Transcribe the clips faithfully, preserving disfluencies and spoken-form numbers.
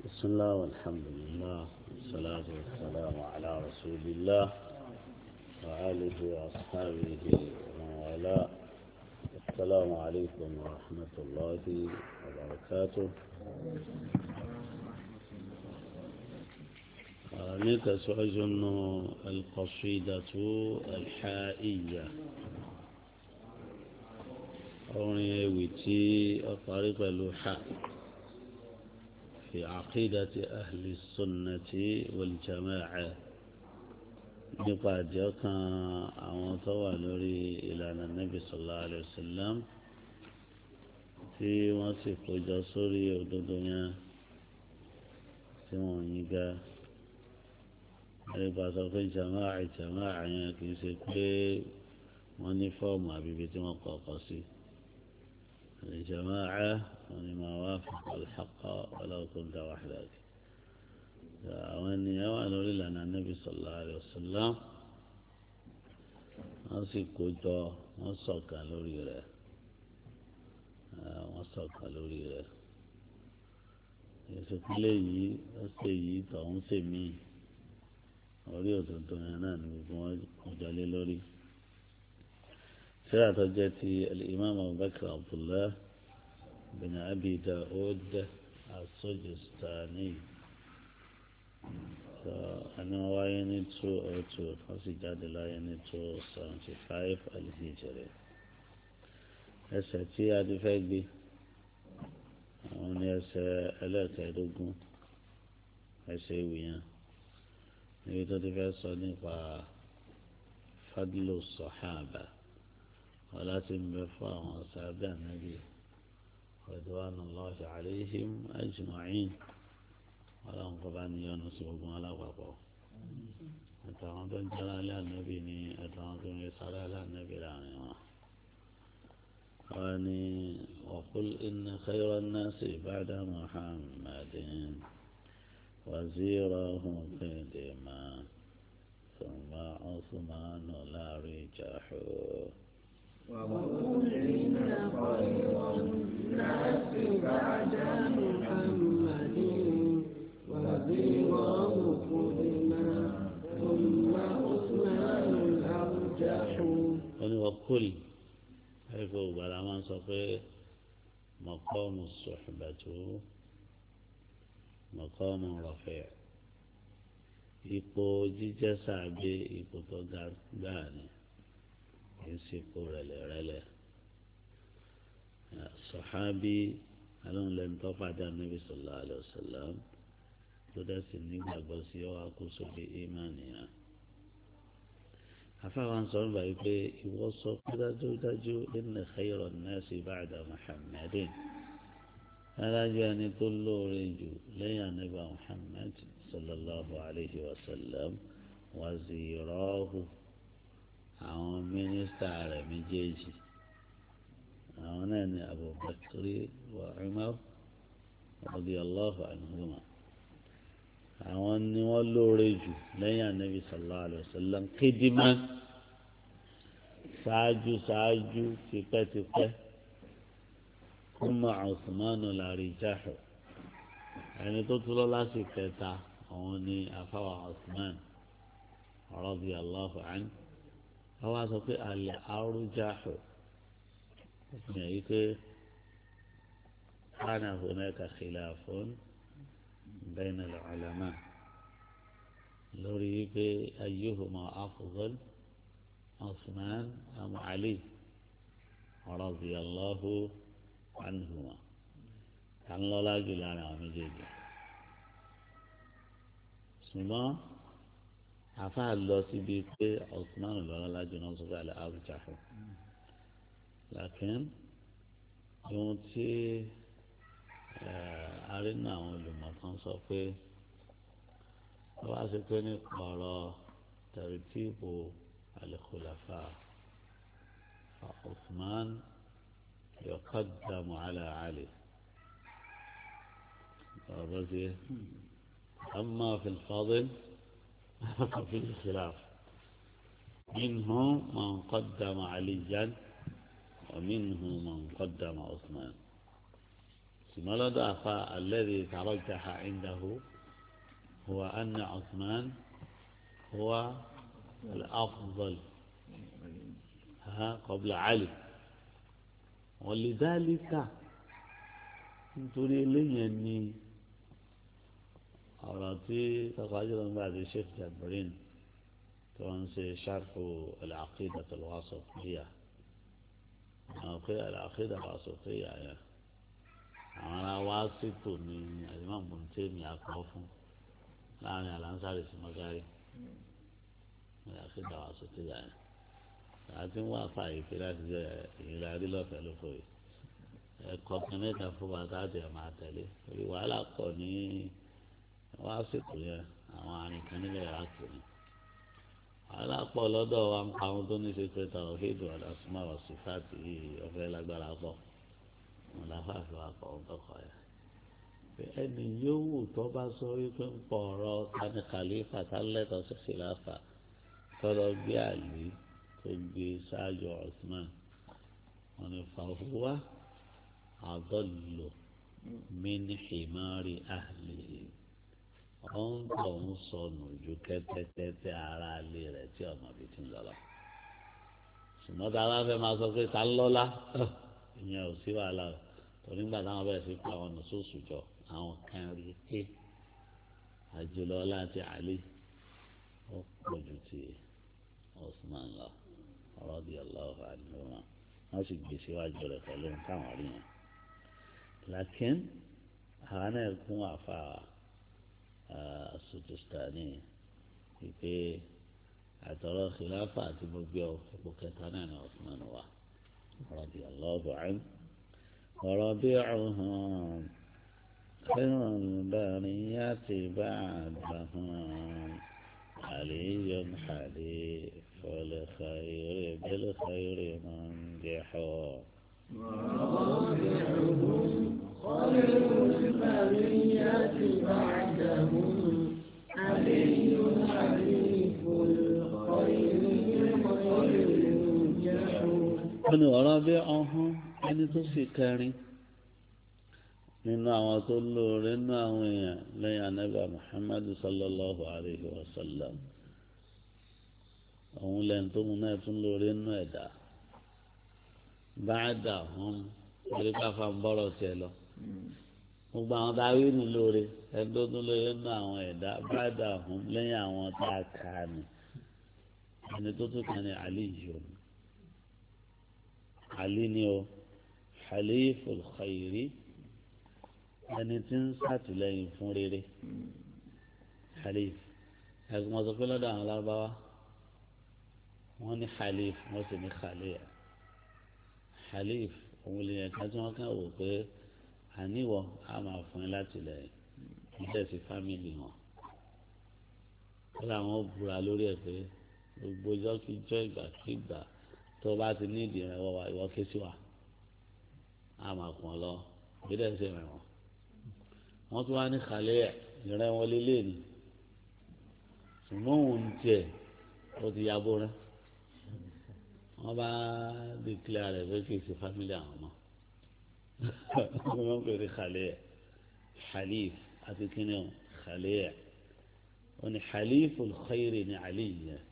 بسم الله والحمد لله والصلاة والسلام على رسول الله وآله وأصحابه ومن والاه. السلام عليكم ورحمة الله وبركاته. نتسعج القصيدة الحائية أغنية ويتي الطريق الوحاء في عقيدة أهل السنة والجماعة نقاد يقع عن طوالوري إلى النبي صلى الله عليه وسلم في وصف جسوري ودنيا سمونيكا nípa sọ pé jamaa jamaa yẹn kì í ṣe pé wọ́n ní fọ́ọ̀mù àbíbi tí wọ́n kọ̀ọ̀kan sí jamaa wọn ni máa wá fún alḥaqa walau kunta wahdak àwọn ènìyàn wà lórí ìlànà Nabi sallallahu alaihi wasallam wọ́n sì kó jọ wọ́n ṣọ̀kan lórí rẹ̀ wọ́n ṣọ̀kan lórí rẹ̀ ìṣèpínlẹ̀ yìí ó ṣe yìí tọ̀hún ṣe míì orí òtútù yẹn náà ni gbogbo wọn kọjálé lórí síra tó jẹ́ ti al-imam abubakar abdullah bin abi daud as-sijistani so àní wọn wáyé ní two oh two wọn sì jáde láyé ní two seventy five al-hijri ẹsẹ̀ tí a ti fẹ́ gbé àwọn ní ẹsẹ̀ ẹlẹ́ẹ̀kẹ́ẹ̀dógún ẹsẹ̀ ìwé yẹn níbi tó ti fẹ́ sọ nípa fadlu sọ̀hábà ọlá tí ń bẹ fún àwọn sábẹ́ ànábì ridwanullahi alayhim ajma'in ọlọ́run kọ́ bá níyọnu sí gbogbo alápapọ̀ àtàwọn tó ń jẹ́ra alẹ́ ànábì ní àtàwọn tó ń rí sára alẹ́ ànábì láàrin wọn. wọ́n ní wa qul inna khayra an-nasi ba'da Muhammadin وزيره قدما ثم عثمان لا رجح وقل إن خير الناس بعد محمد وزيره قدما ثم عثمان الأرجح. وقل حيث بلا من صفي مقام الصحبة مقام رفيع ipò jíjẹ́ sàbẹ ipò tó ga gbáà ni kì í sì ipò rẹ̀lẹ̀rẹ̀lẹ̀ sọ̀hábí alóhùn lẹ́nu tó pàdé Ànábì sallallahu alaihi wasallam tó dẹ́sì nígbàgbọ́ sí ọwọ́ àkóso bí ìmánìyàn. afáwọn sọ̀rọ̀ báyìí pé ìwọ sọ pé dájúdájú inna khayra an-nasi ba'da Muhammadin alájọ ẹni tó lóore jù lẹ́yìn ànábì Muhammad sallallahu alayhi wa sallam wazirahu àwọn mínísítà rẹ̀ méjèèjì àwọn náà ní Abubakar wa Umar radiyallahu anhuma àwọn ni wọ́n lóore jù lẹ́yìn ànábì sallallahu alayhi wa sallam kídímà ṣáájú ṣáájú tipẹ́tipẹ́. ثم عثمان الأرجح يعني تطول الله سكتا هوني أفوى عثمان رضي الله عنه هو سوف الأرجح يعني كان هناك خلاف بين العلماء لوريك أيهما أفضل عثمان أم علي رضي الله عنهما كان لا لاجل على مجيجي ثم عفا الله سبيك عثمان لا لاجل نصف على أرجح لكن يوتي أرنا لما تنصفي واسكني قرى ترتيب الخلفاء فعثمان يقدم على علي أما في الفضل ففي خلاف منهم من قدم عليا ومنهم من قدم عثمان سمالة أخا الذي ترجح عنده هو أن عثمان هو الأفضل ها قبل علي ولذلك nítorí eléyẹn ni ọ̀rọ̀ tí tọ́kọ̀ájú ló ń bá di sheikh jabrin tó ń ṣe ṣàrfù al-aqida al-wasatiyya àwọn pé al-aqida al-wasatiyya yẹn àwọn ará wá sítò ní alimam Ibn akọ fún láàrin alansari sí magari al-aqida al-wasatiyya yẹn àti wọn afa ìpè láti jẹ ìlera rí lọ́fẹ̀ẹ́ ló fòye ẹ̀kọ́ kìnnìkà fún bàtà àti ẹ̀ máa tẹ̀lé orí wàhálà pọ̀ ní wọ́n á sèkò yẹn àwọn arìnkan nílẹ̀ ìrákì ni wàhálà pọ̀ lọ́dọ̀ wa ń pa àwọn tó ní ṣe pé tàwọn kéèdù ọ̀dàsímà ọ̀sìfàtì yìí ọ̀fẹ́ lágbára pọ̀ wọn láfààfin wa pọ̀ ń tọkọ yẹn ẹni yòówù tó bá sọ wípé ń pọ̀ ọ̀rọ̀ tani kàlífà tálẹ́tọ̀ sí ṣìláfà tọ́lọ gbé àlè tó gbé ṣáájú Usman wọn ni fàhùwà àdọ́lù mini himari ahlihi ọ̀n tó ń sọnù ju kẹ́tẹ́kẹ́tẹ́ ara ilé rẹ̀ tí ọmọ bíi ti ń lọ́lọ́ ṣùgbọ́n tá a bá fẹ́ máa sọ pé ta lọ́lá ìyẹn ò sí wàhálà o torí nígbà táwọn bẹ̀rẹ̀ sí pa àwọn nùsùsù jọ àwọn kan rí i àjùlọ láti àlè ó pọ̀ ju ti Usman lọ radiyallahu anhu wọ́n sì gbé síwájú rẹ̀ pẹ̀lú nǹkan àwọn rí yẹn. لكن أنا يكون عفا السجستاني في اعتراض خلافة مبيو بكتانين عثمان رضي الله عنه وربيعهم خير البرية بعدهم علي حليف الخير بالخير منجح ورابعهم خير البرية بعدهم علي حليف الخير بالخير منجح ورابعهم ẹni tó sì kẹrin nínú àwọn tó lóore nínú àwọn èèyàn lẹ́yìn anábà Muhammad sallallahu alayhi wa sallam òun lẹ́yìn tó mú náà tún lóore nínú ẹ̀dá báàdà hàn lórí káfá ń bọ̀rọ̀ tiẹ̀ lọ gbogbo àwọn tá a rí ní lóore ẹni tó tún lóore nínú àwọn ẹ̀dá báàdà hàn lẹ́yìn àwọn tá a kà ní ẹni tó tún kàn ní àlì yìí o àlì ni o haliful khayri ẹni tí ń ṣàtìlẹ́yìn fún rere halif ẹgbẹ́ wọn sọ pé lọ́dọ̀ àwọn lárúbáwá wọ́n ní halif wọ́n sì ní khaliya halif òun lè yẹn ká tí wọ́n kàn wò pé àníwọ̀ á máa fún ẹ látìlẹ́yìn níbẹ̀ sí fámìlì wọn ó làwọn búra lórí ẹ̀ pé gbogbo ọjọ́ kí jọ́ ìgbàkigbà tó bá ti ní ìdí rẹ̀ wọ́n wá ìwọ́ ké sí wa á máa kàn lọ ìbílẹ̀ ń ṣe rẹ̀ wọ́n wọ́n tún wá ní khaliya ìrẹ́ wọn lélẹ̀ ni ṣùgbọ́n òun tiẹ̀ ó ti yabó rẹ̀ wọ́n bá dìkìlẹ̀ rẹ̀ pé kì í ṣe fámìlì àwọn ọmọ wọ́n ń pè ní khaliya halif àti kíni o khaliya wọ́n ní haliful khayri ní Ali yẹn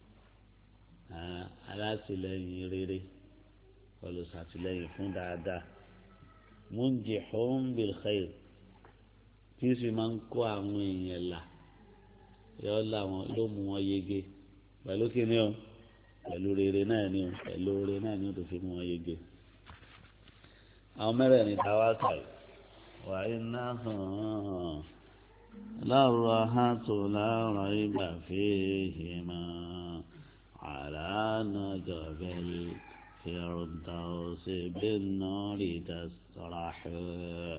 alátìlẹ́yìn rere olùsàtìlẹ́yìn fún dáadáa munjihun bil khayr tí sì máa ń kó àwọn èèyàn là yọ làwọn yóò mú wọn yege pẹ̀lú kíni o pẹ̀lú rere náà ni o pẹ̀lú rere náà ni o tó fi mú wọn yege. àwọn mẹ́rẹ̀ẹ̀rin ta wá kà yìí wà iná hàn láàrọ̀ àhàtò láàrọ̀ ìgbà fèèhì mọ́ àlànà jọ̀bẹ́lì fìrùdàwọ̀sì bẹ́ẹ̀ náà rí dasọ̀ràḥẹ́.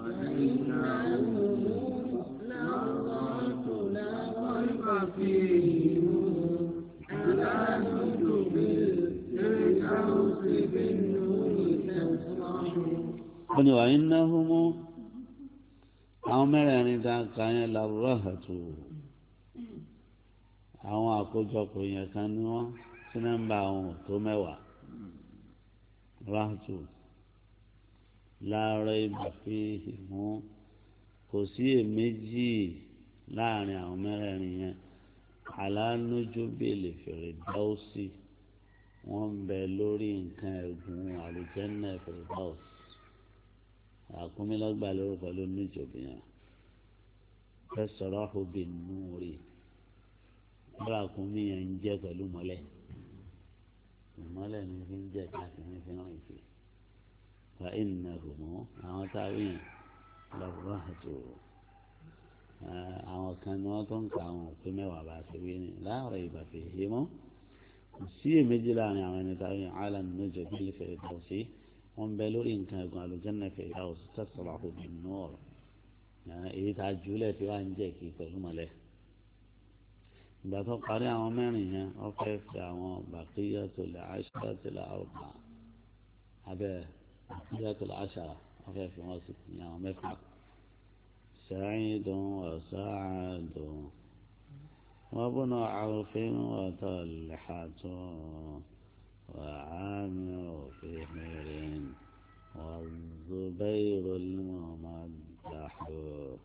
wọ́n ní wàá iná humú àwọn mẹ́rẹ̀ẹ̀rin tá a kà yẹn lárúhàtù àwọn àkójọpọ̀ yẹn kan ní wọ́n sí nọ́mbà àwọn tó mẹ́wàá ráhàtù láàárọ̀ ìbàfihì mú kò sí èméjì láàrin àwọn mẹ́rẹ̀ẹ̀rin yẹn alánújú bèlè fèrè dáwọ́sì wọ́n ń bẹ lórí nǹkan ẹ̀gún àlùjẹ́nà fèrè dáwọ́sì àkúnmílọ́gbà lórí pẹ̀lú níjòbìyàn fẹsọ̀rọ̀ ọ̀hún nùúrì lọ́rọ̀ àkúnmí yẹn ń jẹ́ pẹ̀lú mọ́lẹ̀ ìmọ́lẹ̀ ní fi ń jẹ́ káàkiri ní fi hàn ìfẹ́ fa ìnàhùn àwọn táwí yẹn lọ́wọ́ àti àwọn kan ní wọ́n tó ń ka àwọn òpin mẹ́wàá bá ṣe wí ni láàárọ̀ ìbàfẹ́ yìí mọ́ kò sí èméjì láàrin àwọn ẹni táwí yẹn àlà nínú ìjọba ilé fèrè dáwọ́sì wọ́n ń bẹ lórí nǹkan ẹ̀gùn àlùjànnà fèrè dáwọ́sì tẹ̀sọ̀rọ̀ ọ̀hún nùúrì èyí tá a jùlẹ̀ tí wàá ń jẹ́ kí pẹ̀lú mọ́lẹ̀ ìgbà tó parí àwọn mẹ́rin yẹn wọ́n fẹ́ fi àwọn baqiyatul asharatil arba'a abẹ́ baqiyatul ashara wọ́n fẹ́ fi wọ́n sí ní àwọn mẹ́fà Sa'idun wa Sa'adun wa Ibnu Awfin wa Talhatun wa 'Amiru Fihrin wa Zubayrul Mumaddahu.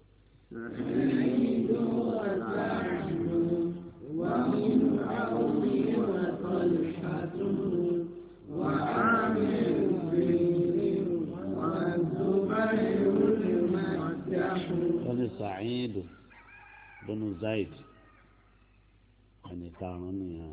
سعيد وسعد ومن عوف وطلحة وعامر بن والزبير المدح. أنا سعيد بن زيد يعني كارونيا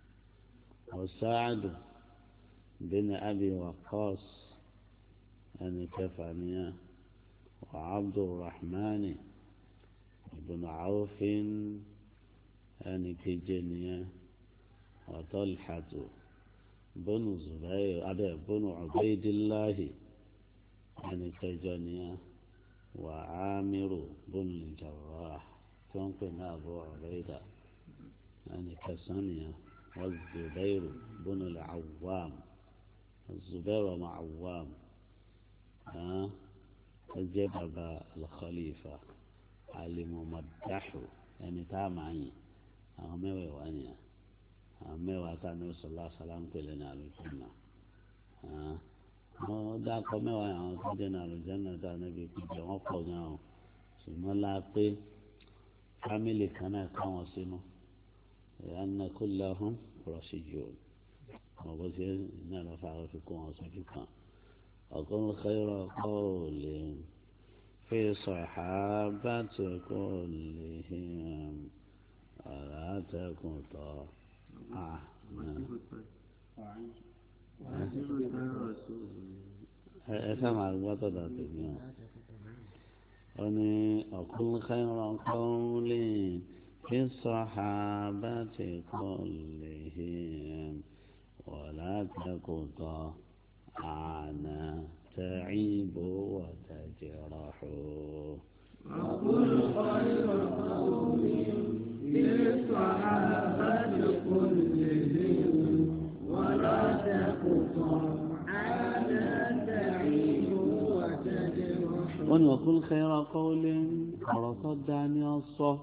وسعد بن أبي وقاص يعني كفانيا وعبد الرحمن بن عوف يعني كجنيا وطلحة بن زبير أبي بن عبيد الله يعني كجنيا وعامر بن الجراح تنقل أبو عبيدة يعني كسنيا والزبير بن العوام الزبير مع عوام ها جبب الخليفة الممدح يعني تامعي أمي وأنيا أمي وأتاني صلى الله عليه وسلم كلنا على الجنة ها mo dákọ mẹ́wàá àwọn tó dé náà lójánà tá níbi ìpìlẹ̀ wọn pọ̀ gan o ṣùgbọ́n la pé fámìlì kan náà káwọn sínú ìyáná kó lọ́hún rọ̀ṣì jù ọ́ bó ṣe náà lọ́fà ó fi kó wọn sójú kan ọ̀gbọ́n khayra qawlin fi sahabati kullihim aláàtẹ̀kùn tọ́ àná. ẹ ká máa gbọ́ tọ̀dọ̀ tèmi o ó ní ọ̀gbọ́n khayra qawlin fi sahabati kullihim aláàtẹ̀kùn tọ́ àná تعيب وتجرح وقل خير قول للصحابة كلهم ولا تقطع عنا تعيب وتجرح وقل خير قول ورصدني الصف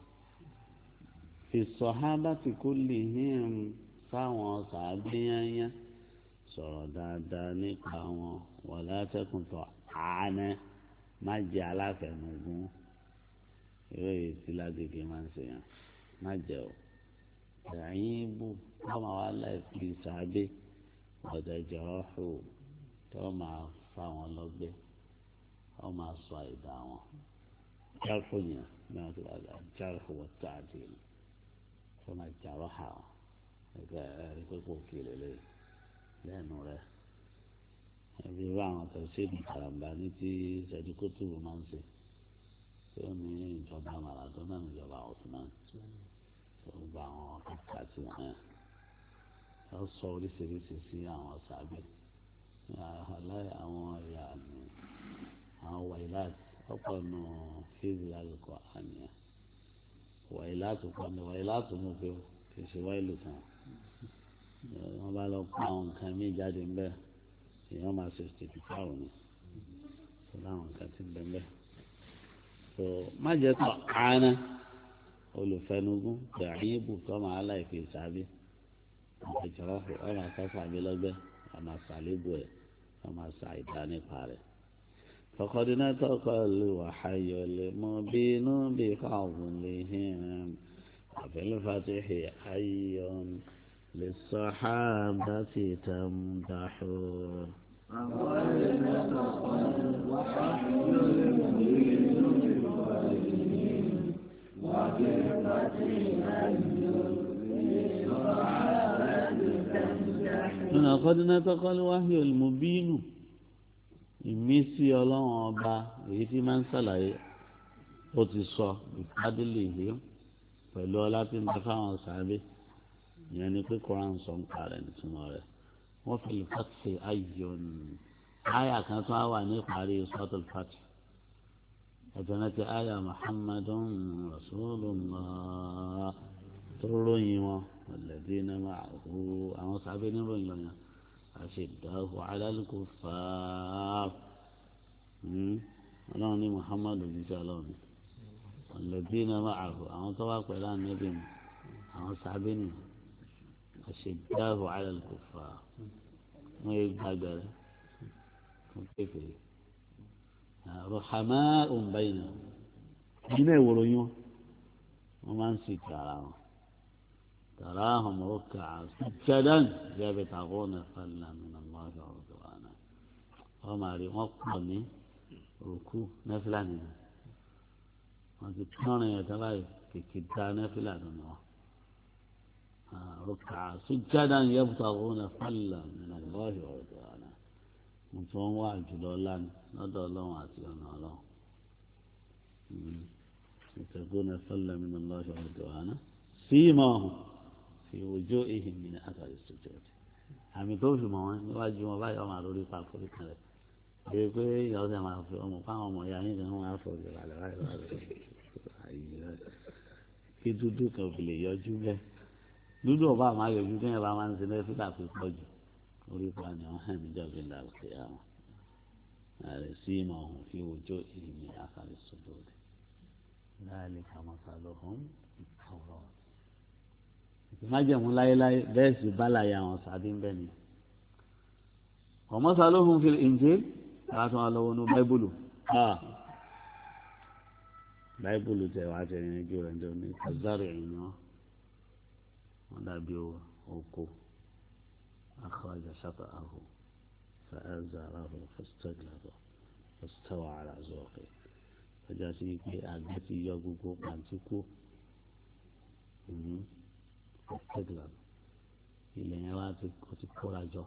في الصحابة كلهم فهو صعبين sọ̀rọ̀ dáadáa nípa wọn wọ́n látẹ̀kùn tó àánẹ má jẹ́ aláfẹ̀mọ́gún eré èsì lágbègbè máa ń ṣe yàn má jẹ́ o ẹ̀yìn bù tọ́mọ wa láìpẹ́ ìsàbẹ̀ ọ̀dẹ̀jọ́ ọ̀hù tó máa fa wọn lọ́gbẹ́ tó máa sọ àìdá wọn jáfù yẹn náà tó wà lá jáfù wọ́n tààdì tó máa jàrọ̀ hà wọn ẹgbẹ́ ẹ̀rí pé kò kéré lẹ́yìn lẹ́nu rẹ̀ ẹbí irú àwọn tẹ̀síìdì karambà ní tí sẹ́díkótù máa ń ṣe tí ó ní ìjọba Maradona ìjọba Osman tó gba àwọn kàkà tí wọ́n yẹn ó sọ oríṣiríṣi sí àwọn sábẹ́ aláì àwọn ẹ̀yà ní àwọn wàyíláàtì ọ̀pọ̀ nù fíìlì alùpùpù àníyàn wàyíláàtì pọ̀ ní wàyíláàtì mú pé kì í ṣe wáìlù kan wọ́n bá lọ kó àwọn nǹkan míì jáde ń bẹ́ èèyàn máa ṣe tètè fáwọn ni tó láwọn nǹkan ti ń bẹ́ ń bẹ́ tó má jẹ́ tó àánà olùfẹnugún tẹ̀rín ibù tó máa láìpẹ́ ìsábí ìjọba ọ̀ máa sá sàbí lọ́gbẹ́ ọ̀ máa sàlébù ẹ̀ ọ̀ máa sa ìdá nípa rẹ̀ فقد نطق الوحي المبين بفضلهم وفي الفتح حي للصحابة تمدح فقد نطق الوحي المبين بفضلهم وفي الفتح حي للصحابة تمدح. لقد نطق الوحي المبين ìmísí ọlọ́run ọba èyí tí máa ń ṣàlàyé ó ti sọ ìpàdélé yìí pẹ̀lú ọlá tí ń bẹ fáwọn sàábé ìyẹn ni pé koran sọ ń parẹ́ nítumọ̀ rẹ̀ wọ́n fi lè fàtì ayọ̀ nù àyà kan tó wà ní ìparí sọ́tò fàtì ẹ̀jẹ̀ náà ti àyà muhammadun rasulullah tó ròyìn wọn alladhina ma'ahu àwọn sàábé níròyìn lọ́yàn. أشداه على الكفار ọlọ́run ní muhammadu jíjẹ́ ọlọ́run الذين معه àwọn tó wà pẹ̀lú ànábì àwọn sábẹ́ ni أشداه على الكفار wọ́n yé gbàgbẹ́rẹ́ fún kékeré رحماء بينهم nínú ìwòrò yín wọ́n máa ń sì kára wọn. تراهم ركعا سجدا يبتغون فضلا من الله ورضوانا وما لي وقني ركوع نافلة وتكون يتبعي في كتاب نافلة ركعا سجدا يبتغون فضلا من الله ورضوانا متوم واجد الله ندعو الله وعطينا الله يبتغون فضلا من الله ورضوانا سيماهم في وجوههم من أثر السجود àmì tó fi mọ̀ wọ́n níwájú wọn báyọ̀ máa lórí papò nìkan rẹ̀ èyí pé ìyàwó sẹ́ máa fi ọmọ fáwọn ọmọ ìyá yín kan wọ́n á fọ̀ ìrọ̀lẹ́ láì láì kí dúdú kan fi lè yọjú bẹ́ẹ̀ dúdú ọba àmọ́ ayọ̀jú bí wọ́n bá máa ń sin lẹ́fí láti pọ̀ jù orí pa ni wọ́n hàn níjọ́ fi là lókè àwọn ààrẹ sí ìmọ̀ ọ̀hún fi ojú ìmì àkàrí sódò rẹ̀ láàlì kàmọ́sá lọ́hùn ìtàwọ̀ májẹ̀mú láéláé bẹ́ẹ̀ sì bálàyé àwọn sàbí ń bẹ̀ ni ọmọọsà lóhùn fi Injil láti wọn lọ́wọ́ ní báíbùlù báíbùlù tẹ̀ wá tẹ̀ ní ẹjọ́ rẹ̀ ń jẹun ní kazari ẹ̀yìn wọn wọn dàbí oko akhraja shat'ahu fa'azarahu fastaghlaba fastawa ala zuqi ọjà sí pé àgbẹ̀ ti yọ gbogbo pàǹtí kú. Fastaghlaba ilẹ̀ yẹn wá ti kóra jọ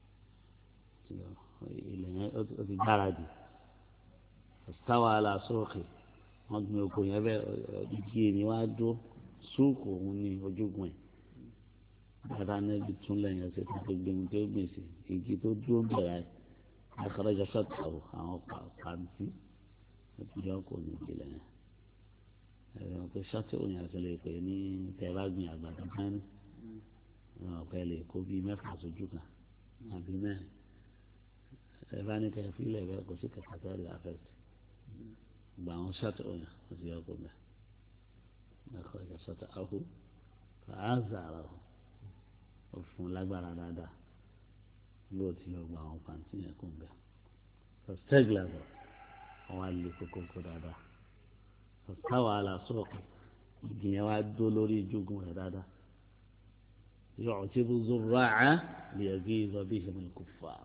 ilẹ̀ yẹn ó ti gbáradì fastawa ala suqi wọ́n gbin oko yẹn bẹ́ẹ̀ igi ni wá dúró súùkù òun ní ojúgun ẹ̀ bàtà níbi tún lẹ́yìn ẹsẹ̀ tó tó gbẹ̀mú tó gbìn sí igi tó dúró bẹ̀rẹ̀ akhraja shat'ahu àwọn pàǹtí ó ti yọ kó ní ìgbìlẹ̀ yẹn ẹ̀rọ pé ṣáàtì òyìn àti lè pè ní tẹ́ bá gbìn àgbàdo kan ní ọ̀pẹ lè kó bíi mẹ́fà sójú kan àbí mẹ́rin ẹ bá ní kẹ́ fílẹ̀ bẹ́ẹ̀ kò sí kẹta tó lè affect gba àwọn ṣáàtì òyìn àti yọ kó mẹ́ akhraja shat'ahu fa'azarahu ó fún lágbára dáadáa lóò tí yóò gba àwọn pàǹtí yẹn kún bẹ́ẹ̀ fastaghlaba àwọn alẹ́ kókó kó dáadáa fastawa ala suqi ìgbìyànjú wa dó lórí ìjókòó rẹ̀ dáadáa yu'jibu zurra'a liyaghiza bihim al-kuffar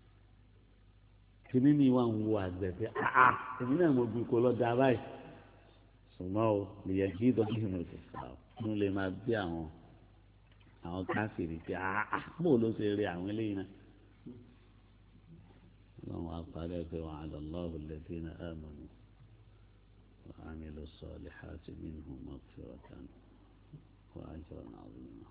kìíní ni wọn wo àgbẹ̀ pé àá èmi náà mo gbé kó lọ da báyìí ṣùgbọ́n o liyaghiza bihim al-kuffar mo lè máa bí àwọn àwọn káfíìrì pé àá bó ló ṣe rí àwọn eléyìí náà wọn wá parí pé wa'ada Allahu alladhina amanu wa 'amilu s-salihati minhum maghfiratan wa ajran 'azima.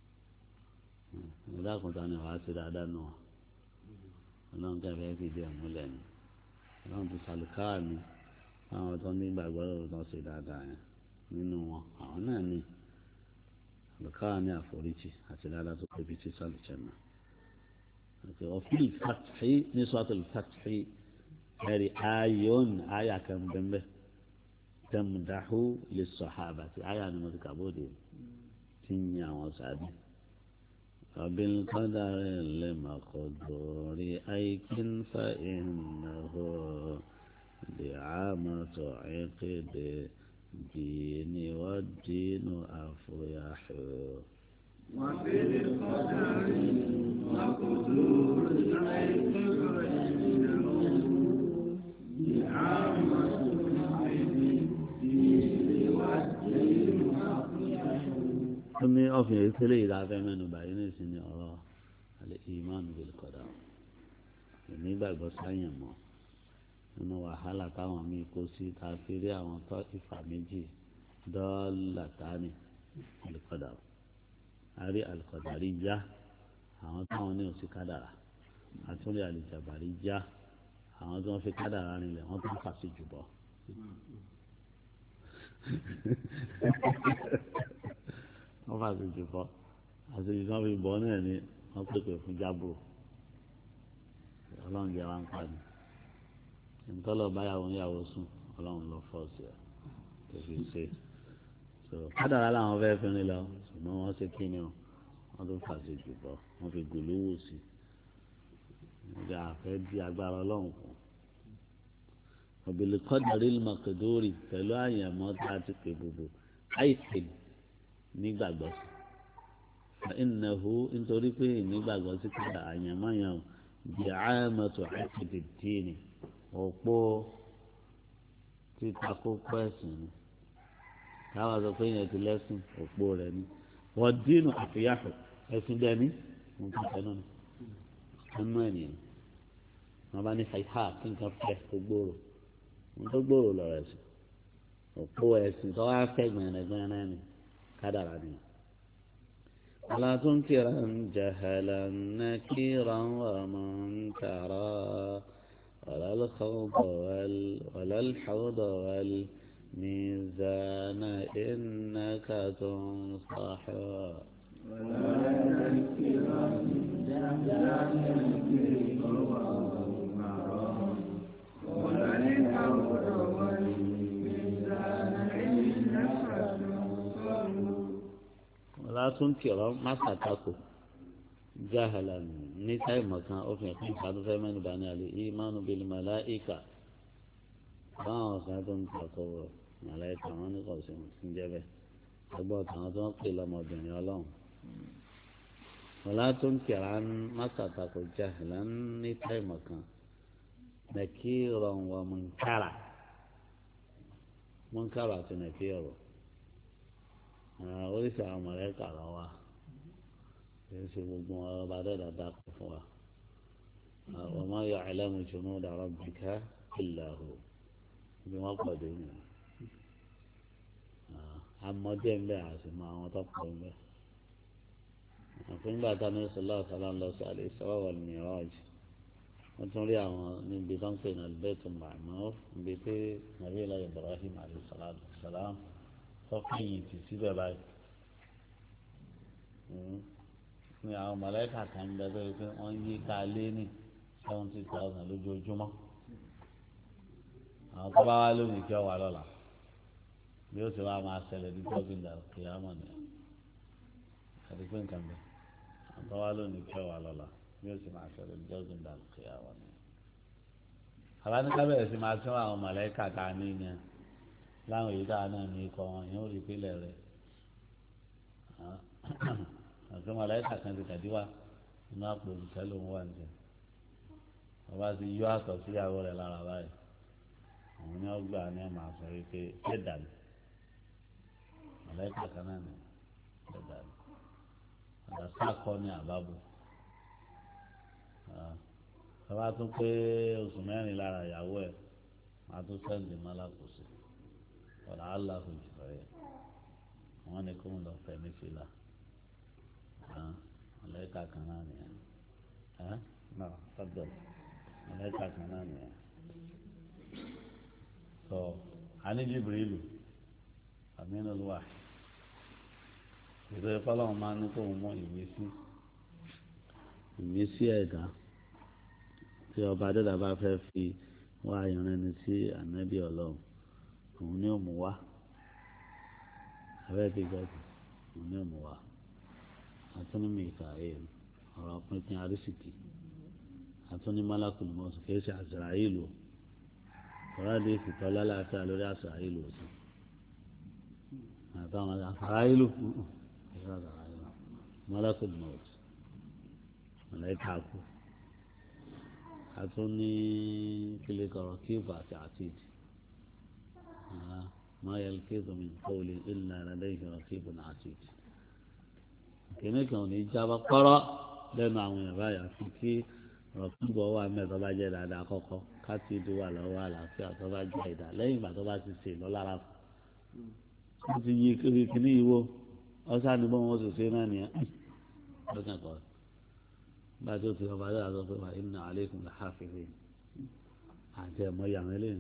ìdá kan tán ni wàá ṣe dáadáa nù wọn ọlọ́run kẹfẹ́ fìdí ẹ̀ múlẹ̀ ni ọlọ́run ti sàlùkáà mi àwọn tó ní ìgbàgbọ́ lọ́wọ́ tó ṣe dáadáa yẹn nínú wọn àwọn náà ní sàlùkáà ní àforíjì àti dáadáa tó pébi tí sàlùjẹ́ náà. وفي الفتح نسوة الفتح هذه آيون آية كم بمبه تمدح للصحابة آية المتكبودين تنيا وسعدي وبالقدر المقدور أيكن فإنه دعامة عقد الدين والدين أفيح وفي القدر وقدور العيب وإنه دعامة عقد الدين والدين أفيح. ó ní ọ̀fìn ìpínlẹ̀ ìdáfẹ́ mẹ́nu báyìí ní ìsinmi ọ̀rọ̀ àlẹ́ ìmánu bil qadar ìnígbàgbọ́ sáyẹn mọ́ nínú wàhálà táwọn míì kó sí ta fi rí àwọn tó ìfà méjì dọ́là tání bil qadar àrí al-qadari já àwọn táwọn ní òsì kádàrà àtúndì al-jabari já àwọn tí wọ́n fi kádàrà rinlẹ̀ wọ́n tó ń fà sí jùbọ́. wọ́n fà sí jùbọ́ àti ìdí wọ́n fi bọ́ náà ni wọ́n pèpè fún jábọ̀ ọlọ́run jẹ́ wá ń pàdé ìtọ́lọ̀ báyàwó níyàwó sùn ọlọ́run lọ fọ́ sí ẹ tó fi ṣe so kádàrá làwọn fẹ́ẹ́ fi rìn lọ ṣùgbọ́n wọ́n ṣe kí ni o wọ́n tún fà sí jùbọ́ wọ́n fi gòlówó sí ìjà àfẹ́ bí agbára ọlọ́run kù òbílẹ̀ kọ́dàrí mọ̀kẹ́dórì pẹ̀lú àyẹ̀mọ́ tá a ti pè gbogbo àìsè nígbàgbọ́ sí ìnáwó nítorí pé ìnígbàgbọ́ sí kádà àyẹ̀mọ́ yẹn bí àmọ́tò àìsèdè díìnì òpó títakó pẹ́ẹ́sì ni káwọn sọ pé yẹn ti lẹ́sìn òpó rẹ̀ ni wọ́n dínú àfihàn ẹ̀sìn dẹ́ni wọ́n ti tẹ̀ náà ni ẹnu ènìyàn wọ́n bá ní ṣàìhà kí nǹkan fẹ́ kó gbòòrò wọ́n tó gbòòrò lọ́rọ̀ ẹ̀sìn òpó ẹ̀sìn tó wá fẹ́ gbẹ̀rẹ̀gbẹ̀rẹ̀ ni kádàrá ni. ولا تنكرا جهلا نكيرا ومنكرا ولا الخوض وال ولا الحوض والميزان إنك تنصح ولا تنكرا جهلا نكيرا ومنكرا ولا الحوض والميزان إنك تنصح. ولا تنكرا ما ستاكو جهلا نتاي مكان أوفي كم كانوا في من بني علي إيمان بالملائكة ما كانوا تقول ملائكة ما نقولون سنجبه أبوات هذا قيل ما بني الله ولا تنكرا ما ستاكو جهلا نتاي مكان نكيرا ومنكرا منكرا نكيرا oríṣi àwọn mọ̀lẹ́kà lọ wà kì í ṣe gbogbo ọba dẹ́dà dákọ̀ fún wa wa ma ya'lamu junuda rabbika illa hu bí wọ́n pọ̀ dé nìyẹn amọ̀dé ń bẹ̀ àti mọ àwọn tó pọ̀ ń bẹ̀ àfihàn gbàtà ní sọlá ọ̀sálà ń lọ sí al-Isra wal Mi'raj wọ́n tún rí àwọn níbi tó ń pè ní al-Baytul Ma'mur níbi pé nàbí ilẹ̀ Ibrahim alayhi salatu wassalam sọ́kìyìn tì síbẹ̀ báyìí ní àwọn mọ̀lẹ́kà kan bẹ tó yẹ pé wọ́n yí ká lé ní seventy thousand lójoojúmọ́ àwọn tó bá wá lónìí kí ọ wà lọ́la bí ó ti wá máa ṣẹlẹ̀ ní gbọ́gbìndà kìyàmọ̀ nìyẹn àti pé nǹkan bẹ àwọn tó wá lónìí kí ọ wà lọ́la bí ó ti máa ṣẹlẹ̀ ní gbọ́gbìndà kìyàmọ̀ nìyẹn. àbáníká bẹ̀rẹ̀ sí máa tún àwọn mọ̀lẹ́kà ká ní yẹn láwọn èyí tá a náà ní ikọ̀ wọn yóò rí pílẹ̀ rẹ̀ àti mọ̀láìkà kan ti tàdí wá inú àpò òṣìṣẹ́ ló ń wà níjẹ́ ọba ti yọ àtọ̀ síyàwó rẹ̀ lára báyìí òun ní ọgbà ní ẹ̀ máa sọ wípé ẹ̀ dàní mọ̀láìkà kan náà ní ẹ̀ dàní ọ̀dà sákọ́ ní àbábò ọba tún pé oṣù mẹ́rin lára ìyàwó ẹ̀ máa tún sẹ́ǹdì mọ́lá kò sí ọ̀rọ̀ aláhùn jùlọ yẹ wọ́n ní kó ń lọ fẹ́ ní fìlà mọ̀lẹ́kà kan náà nìyẹn náà fọ́dọ̀ mọ̀lẹ́kà kan náà nìyẹn tó àní Jibrilu àmínú wà ìròyìn fọlọ́run máa ní kó ń mọ ìmísí ìmísí ẹ̀dá tí ọba adẹ́dà bá fẹ́ fi wá ìrìnni sí ànábì ọlọ́run òun ní òmù wá abẹ́ ti gbọ́dọ̀ òun ní òmù wá àtúní Mikael ọ̀rọ̀ pínpín arísìkì àtúní malakul mọ́tò kìí ṣe Azraílù ọ̀rọ̀ àdé ìfìtọ́ lálàáfíà lórí àṣà ìlú òsì àtàwọn àṣà ìlú mọ́lẹ́kùn mọ́ọ̀tì mọ̀lẹ́kà kú àtún ní kílé kọ̀rọ̀ kíìbù àti àtìdì ما يلفظ من قول إلا لديه رقيب عتيد kìnní kan ò ní jábọ́ kọ́rọ́ lẹ́nu àwọn èèyàn báyà fi kí rọ̀kúbù ọwọ́ àmẹ́ tó bá jẹ́ dáadáa kọ́kọ́ káàtì ìdí wà lọ́wọ́ àlàáfíà tó bá jẹ́ ìdá lẹ́yìn ìgbà tó bá ti ṣe lọ́lára fún un ti yí kiri kìnní ìwo ọ̀sán ni bọ́n wọn sì ṣe náà nìyẹn lọ́kàn kọ́ bá tó ti ọba dára sọ pé wà inna alaykum lahafizin àti ẹ̀mọ́ yàrá eléyìí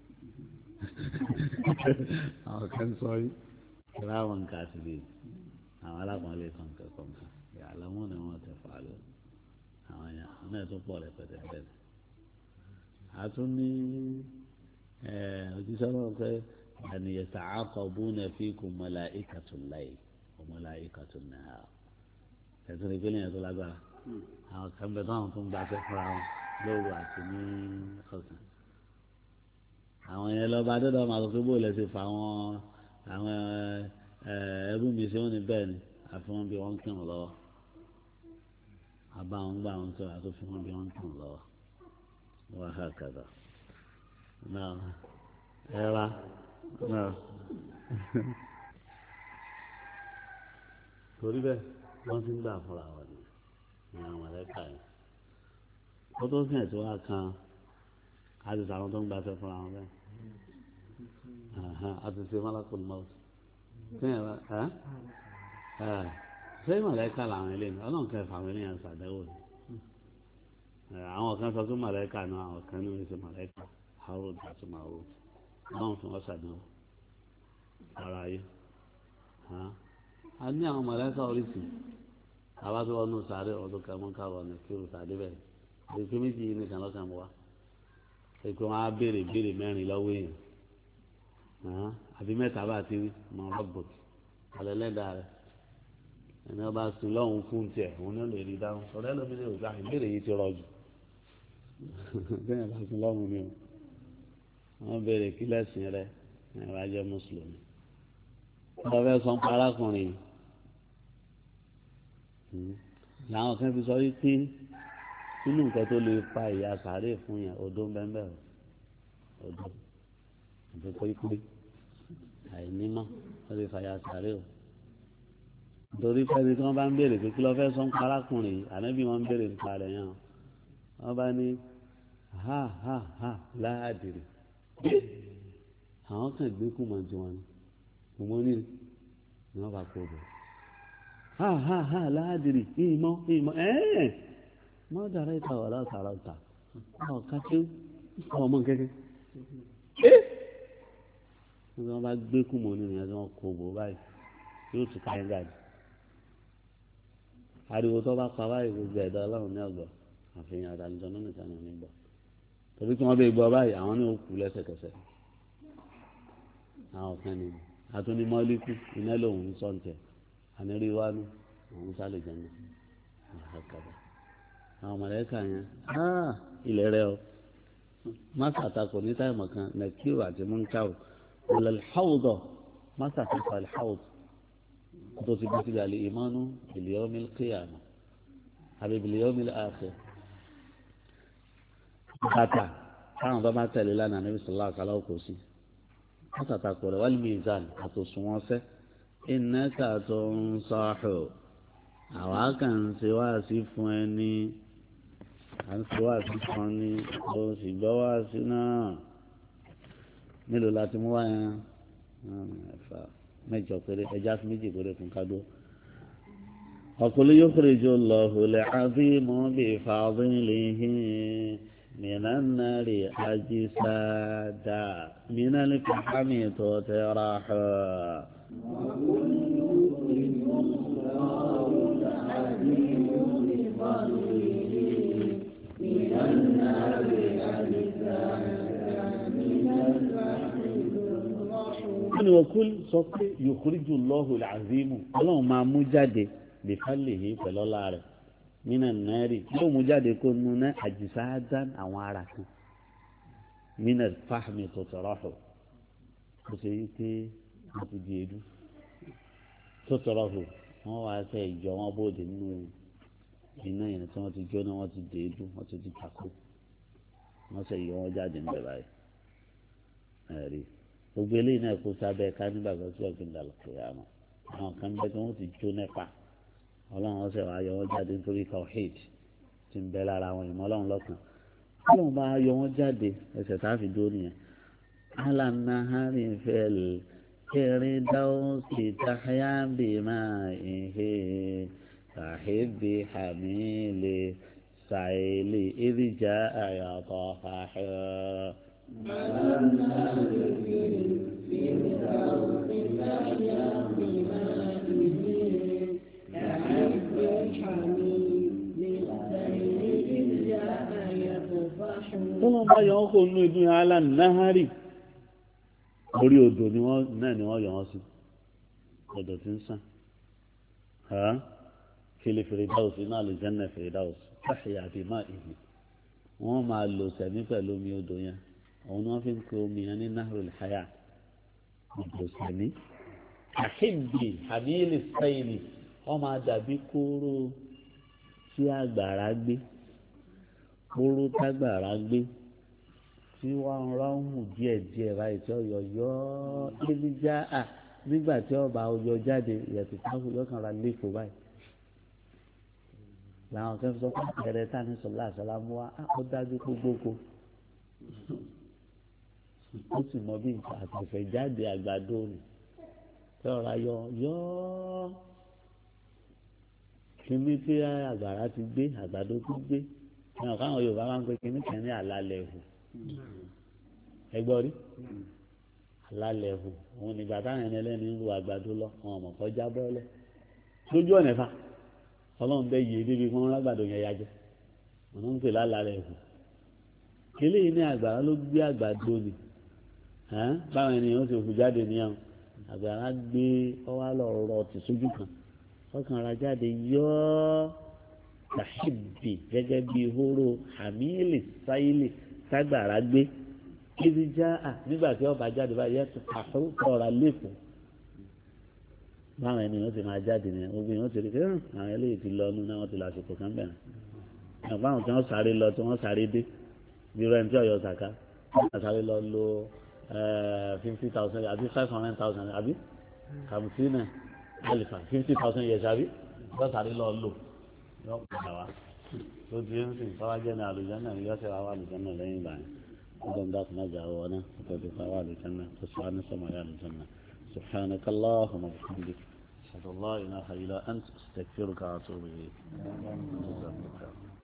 àwọn kan sọ yìí kíra àwọn nǹkan àti bíi àwọn alákùnrin kan kẹ́kọ̀ọ́ nǹkan ìyàlẹ́ wọn ni wọ́n tẹ̀ fà lọ àwọn yẹn àwọn náà tún pọ̀ rẹpẹtẹ bẹ́ẹ̀ àtún ní òjíṣẹ́ náà pé àníyàn ta'aqabuna fikum malaikatul layl wa malaikatul nahar ẹ̀sùn ní kílíọ̀nù tó lágbára àwọn kan bẹ tó àwọn tó ń gbàṣẹ fúnra wọn lóru àti ní ọ̀sán àwọn yẹn lọ bá dọ́dọ̀ máa sọ pé bó lẹ ṣe fà wọn àwọn ẹrú mi ṣe wọn ní bẹ́ẹ̀ ni àfi wọn bí wọn kírun lọ́wọ́ àbá wọn gbà wọn sọ àti fi wọn bí wọn kírun lọ́wọ́ wọn hà kàdà náà ẹra náà torí bẹ́ẹ̀ wọ́n ti ń gbà fúnra wọn ni ní àwọn ẹ̀ka yẹn ó tó sìn ẹ̀sìn wá kan àti sàwọn tó ń gbàṣẹ fúnra wọn bẹ́ẹ̀ àti ṣe malakul maut sẹ́yìn bá ẹ́ sẹ́yìn mọ̀lẹ́ka làwọn eléyìí ọlọ́run kẹfà àwọn eléyìí ṣàdẹ́wò ni àwọn kan sọ pé mọ̀lẹ́ka ni àwọn kan ní wọ́n ṣe mọ̀lẹ́ka Harut àti Marut ọlọ́run fún wọn ṣàdẹ́wò ara ayé a ní àwọn mọ̀lẹ́ka oríṣi àbá tó wọnú sàárè ọdún kẹmọ́ káwọn ní kí o sàdé bẹ́ẹ̀ èyí pé méjì yìí nìkan lọ́kàn wá èyí pé wọ́n á béèrè béèrè mẹ́rin lọ́wọ́ èèyàn àbí mẹ́ta bá ti rí mọ rọ́bùt alẹ́ lẹ́dàá rẹ̀ ẹni ọba sùn lọ́hùn fún tiẹ̀ òun ní lè rí dáhùn ọ̀rẹ́ lómi lè gbà ìbéèrè yìí ti rọjù bẹ́ẹ̀ bá sùn lọ́hùn mi o wọ́n béèrè kí lẹ́sìn rẹ̀ ẹ̀ wá jẹ́ mùsùlùmí wọ́n fẹ́ sọ pa arákùnrin yìí làwọn kan fi sọ wípé nínú nǹkan tó lè fa ìyà sàárè fún yẹn odó bẹ́ẹ̀ odó odó pípé àìnímọ̀ wọ́n lè fa ìyà sàárè o nítorí pé ẹni tí wọ́n bá ń béèrè pé kí ló fẹ́ sọ ń pa arákùnrin yìí ànábì wọn ń béèrè nípa rẹ̀ yẹn wọ́n bá ní ha ha ha láàdìrì àwọn kan gbé kú mọ̀ tí wọ́n ní mo ní ni wọ́n bá kó o bọ̀ ha ha ha láàdìrì ìmọ̀ ìmọ̀ ẹ̀ẹ́ mọ́ dàrá ìta wà látara ìta ọ̀ kákẹ́ ọmọ kẹ́kẹ́ ẹ́ ní wọ́n bá gbé kú mọ̀ nínú yẹn tí wọ́n kó o bọ̀ báyìí yóò tún káyọ̀ jáde ariwo tó bá pa báyìí gbogbo ẹ̀dá ọlọ́run ní ọ̀gbọ̀ àfihàn àtàlùjọ náà nìkan ní onígbọ̀ torí tí wọ́n bẹ gbọ́ báyìí àwọn ní òkú lẹ́sẹ̀kẹsẹ̀ àwọn kan ní atúní mọ́líkù iná lòun ń sọ̀ǹtẹ̀ ànírí wánú òun sálè jẹ́nu àkàkàbà àwọn mọ̀lẹ́kà yẹn ilẹ̀ rẹ o má sàtakò ní táìmọ̀ kan nàkírù àti múnkàrù ọ̀lẹ́lẹ́hàwùdọ̀ má sàtakò àlẹ́hàwùdọ̀ tó ti bí ti gàlè ìmọ̀nù bìlíọ̀mì kíyàmù àbí bìlíọ̀mì àkhir bàtà táwọn bá má tẹ̀lé lánàá níbi sọ̀lá àkàlà òkò sí wọ́n sàtakò rẹ̀ wal mizan àtòsùn wọn fẹ́ innaka tunsahu àwa kàn ń ṣe wá sí fún ẹni à ń ṣe wá sí fún ẹni ó sì gbọ́ wá sí náà mélòó láti mú wá yẹn ẹ̀fà mẹ́jọ péré ẹja fún méjì péré fún kádó. ọ̀kùnrin yóò kéré jù lọ hùlẹ̀ àbí mọ́ bí fàdílìhì mìíràn náà rí ajísáàdá mìíràn lè fi hàmì tó tẹ̀ra hàn. wọ́n kú sọ pé yòkúrìjù lọ́hùn làzímù ọlọ́run máa mú jáde lè fálè yìí pẹ̀lú ọlá rẹ̀ nínú náírì yóò mú jáde kó nu ná àjìsáádán àwọn ara kan mínà fáhmi tó tọrọ hù ó ṣe yí pé wọ́n ti di èédú tó tọrọ hù wọ́n wá fẹ́ ìjọ wọn bóde nínú iná yẹn tí wọ́n ti jóná wọ́n ti di èédú wọ́n ti di pàkó wọ́n sì yọ wọ́n jáde níbẹ̀ báyìí ẹ̀rí gbogbo eléyìí náà kó sábẹ́ ká nígbàgbọ́ sí ọ̀gbìn dàlùkù àmọ́ àwọn kan bẹ́ẹ̀ tí wọ́n ti jó nípa ọlọ́run ọ̀sẹ̀ wàá yọ wọ́n jáde nítorí tawhid ti ń bẹ lára àwọn ìmọ̀ ọlọ́run lọ́kàn ọlọ́run bá yọ wọ́n jáde ẹsẹ̀ tá a fi dúró nìyẹn alànàhárì fẹ́ẹ̀lì kẹrin dáwọ́ sí táyàbì máa ìhè tàhíbì hàmílì sàìlì ìdíjà àyàtọ̀ fàáhẹ́. tọ́lọ́n bá yọ wọ́n kó nínú ìlú alánàhárì orí odò ni wọ́n náà ni wọ́n yọ wọ́n sí odò tí ń sàn fili fèrèdáwòsì náà lè jẹ́nà fèrèdáwòsì káṣíyà àti má ìhì wọ́n máa lò sẹ̀mí pẹ̀lú omi odò yẹn òun ni wọ́n fi ń pe omi yẹn ní nahrul haya odò sẹ̀mí àhíbì àbíyèlè sẹ́yìnì wọ́n máa dàbí kóró tí àgbàrá gbé kóró tágbàrá gbé tí wọ́n ń rọ́hùn díẹ̀díẹ̀ báyìí tí ó yọ yọ́ ebi já à nígbà tí ọba ọyọ jáde ìyẹ̀tì táwọn yọkàn ra lẹ́kọ̀ọ́ báyìí làwọn kan sọ pé ẹ̀rẹ́ tá ní sọlá àṣàlámù wa ó dájú kó gbóko ó sì mọ bí nǹkan àtẹ̀fẹ̀ jáde àgbàdo nì tí ọ̀rá yọ yọ́ kíní tí àgbàrá ti gbé àgbàdo tó gbé ẹnì káwọn Yorùbá máa ń pe kíní kan ní àlàlẹ̀ ẹ̀hù ẹgbọ́ rí àlàlẹ̀ ẹ̀hù òun nígbà táwọn ẹni ẹlẹ́ni ń ru àgbàdo lọ wọn ọmọ kan já bọ́ọ̀lẹ̀ lójú ọ̀nà fa ọlọ́run bẹ́ẹ̀ yé débi kí wọ́n lágbàdo yẹn yájẹ́ wọn ń pè lálàlẹ̀ ẹ̀hù kílé yìí ní àgbàrá ló gbé àgbàdo ni báwọn ènìyàn ti fò jáde níyàwó àgbàrá gbé ọwọ́ lọ rọ ti sójú kan ọkàn ara jáde yọ́ọ́ tàhíbì gẹ́gẹ́ bí hóró hàmílì sáílì tágbàrá gbé ibi já à nígbà tí ọba jáde báyìí ẹ̀ tó àfọwọ́kọ̀ ọ̀rá lẹ́kọ̀ọ́ báwọn ènìyàn ti máa jáde ní obìnrin ó ti rí pé àwọn eléyìí ti lọ nínú náà wọ́n ti lọ àsìkò kan bẹ̀rẹ̀ ẹ̀fọ́ àwọn tí wọ́n sáré lọ tí wọ́n sáré dé bí rẹ̀ ń tí ọ̀yọ́ sàká wọ́n sáré lọ lo fifty thousand àbí five hundred thousand àbí kàmùtínà àlìfà fifty thousand yẹ̀sì àbí wọ́n sáré lọ lò yọ padà wá tó ti ń sìn fáwájẹ́ ní àlùjánnà ní yọ́sẹ̀ wá wà àlùjánnà lẹ́yìn ìgbà yẹn ọdún dá kùnà jà wọ́n náà tó ti fáwá àlùjánnà tó sọ ní sọmọ yà àlùjánnà subhanaka Allahumma wa bihamdik ashhadu an la ilaha illa anta astaghfiruka wa atubu ilayk.